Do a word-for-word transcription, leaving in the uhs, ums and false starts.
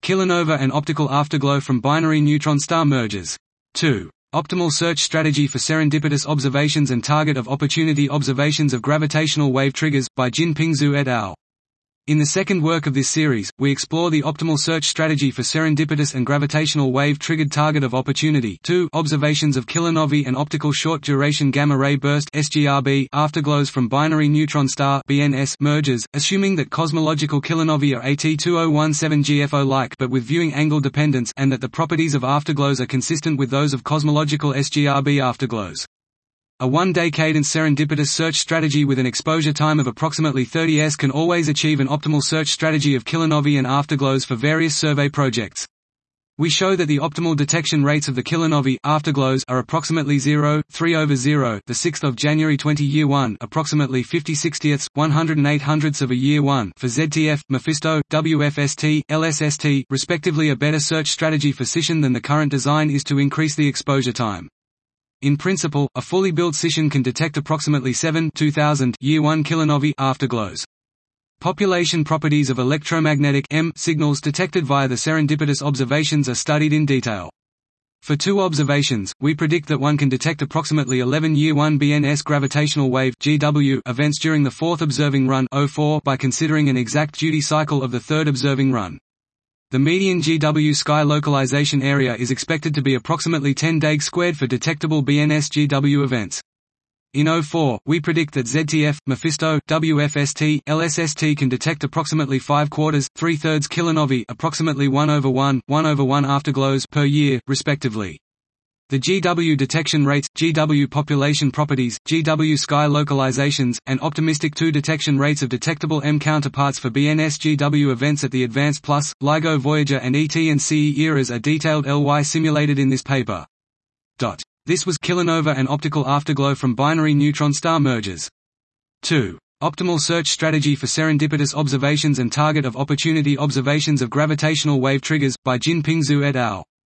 Kilonova and optical afterglow from binary neutron star mergers. two. Optimal search strategy for serendipitous observations and target of opportunity observations of gravitational wave triggers, by Jinping Zhu et al. In the second work of this series, we explore the optimal search strategy for serendipitous and gravitational wave-triggered target of opportunity two observations of kilonovae and optical short-duration gamma-ray burst (S G R B) afterglows from binary neutron star (B N S) mergers, assuming that cosmological kilonovae are A T two thousand seventeen G F O-like but with viewing angle dependence, and that the properties of afterglows are consistent with those of cosmological S G R B afterglows. A one-day cadence serendipitous search strategy with an exposure time of approximately thirty S can always achieve an optimal search strategy of kilonovae and afterglows for various survey projects. We show that the optimal detection rates of the kilonovae afterglows are approximately zero point three over zero, the sixth of January twenty year one, approximately fifty sixtieths, one hundred eight hundredths of a year one for Z T F, Mephisto, W F S T, L S S T, respectively. A better search strategy for Scission than the current design is to increase the exposure time. In principle, a fully built Scission can detect approximately seven two thousand year one kilonovae afterglows. Population properties of electromagnetic M signals detected via the serendipitous observations are studied in detail. For two observations, we predict that one can detect approximately eleven year one B N S gravitational wave (G W) events during the fourth observing run (O four) by considering an exact duty cycle of the third observing run. The median G W sky localization area is expected to be approximately ten dag squared for detectable B N S G W events. In O four, we predict that Z T F, Mephisto, W F S T, L S S T can detect approximately five quarters, three thirds kilonovae, approximately one over one, one over one afterglows per year, respectively. The G W detection rates, G W population properties, G W sky localizations, and optimistic two detection rates of detectable M counterparts for B N S G W events at the Advanced Plus, LIGO Voyager and E T and C E eras are detailed L Y simulated in this paper. Dot. This was Kilonova and optical afterglow from binary neutron star mergers. two. Optimal search strategy for serendipitous observations and target of opportunity observations of gravitational wave triggers, by Jinping Zhu et al.